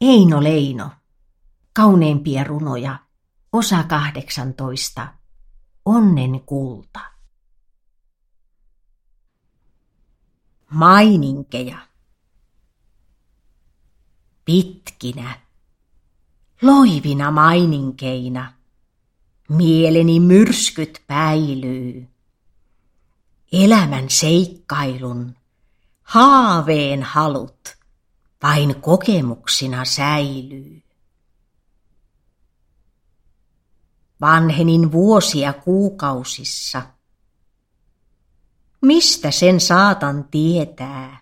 Eino Leino. Kauneimpia runoja. Osa 18. Onnen kulta. Maininkeja. Pitkinä, loivina maininkeina, mieleni myrskyt päilyy. Elämän seikkailun, haaveen halut vain kokemuksina säilyy. Vanhenin vuosia kuukausissa. Mistä sen saatan tietää?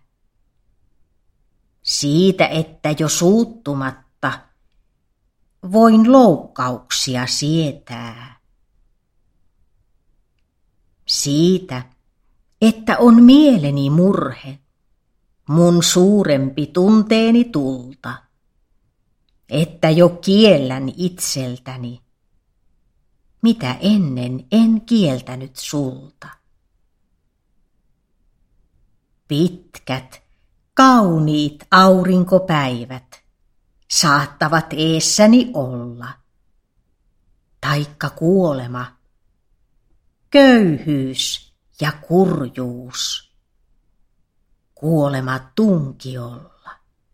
Siitä, että jo suuttumatta voin loukkauksia sietää. Siitä, että on mieleni murhe, mun suurempi tunteeni tulta, että jo kiellän itseltäni, mitä ennen en kieltänyt sulta. Pitkät, kauniit aurinkopäivät saattavat eessäni olla, taikka kuolema, köyhyys ja kurjuus, kuolema tunkiolla.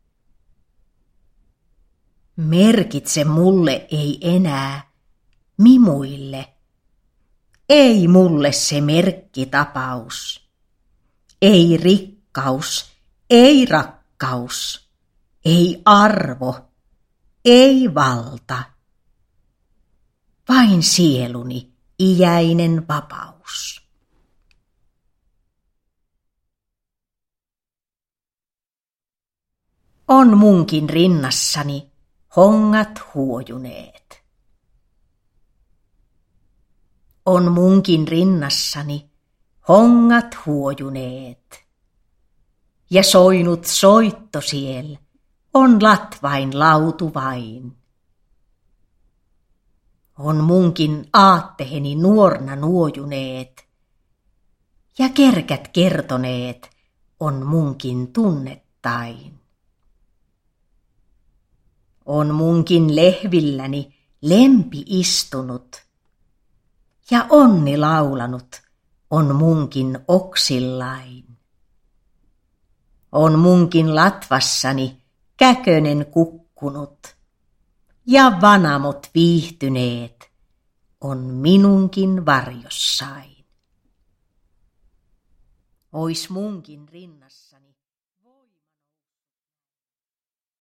Merkitse mulle ei enää, mimuille, ei mulle se merkkitapaus, ei rikkaus, ei rakkaus, ei arvo, ei valta, vain sieluni iäinen vapaus. On munkin rinnassani hongat huojuneet. On munkin rinnassani hongat huojuneet. Ja soinut soittosiel on latvain lautu vain. On munkin aatteheni nuorna nuojuneet, ja kerkät kertoneet on munkin tunnettain. On munkin lehvilläni lempi istunut, ja onni laulanut on munkin oksillain. On munkin latvassani käkönen kukkunut, ja vanamot viihtyneet on minunkin varjossain. Ois munkin rinnassa.